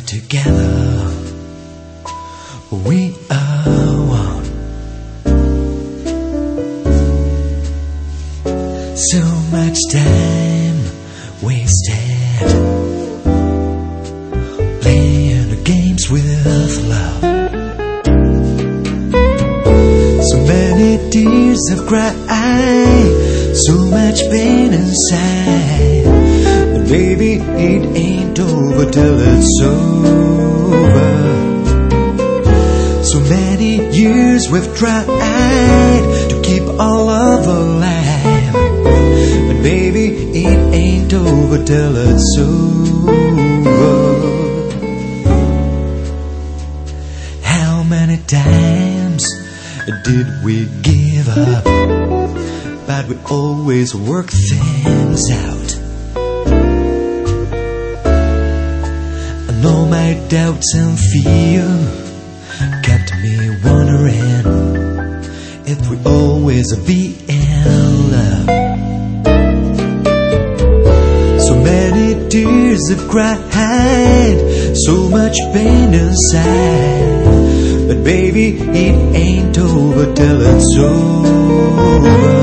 together we are one. So much time wasted playing the games with love. So many tears have cried, so much pain inside. But baby, it ain't over till it's over. So many years we've tried to keep our love alive. But baby, it ain't over till it's over. How many times did we give up? But we always work things out. And all my doubts and fear kept me wondering if we always be in love. So many tears have cried, so much pain inside. But baby, it ain't over till it's over.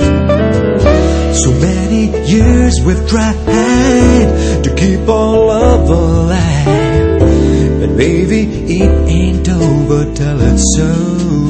So many years we've tried to keep our love alive. But baby, it ain't over till it's over.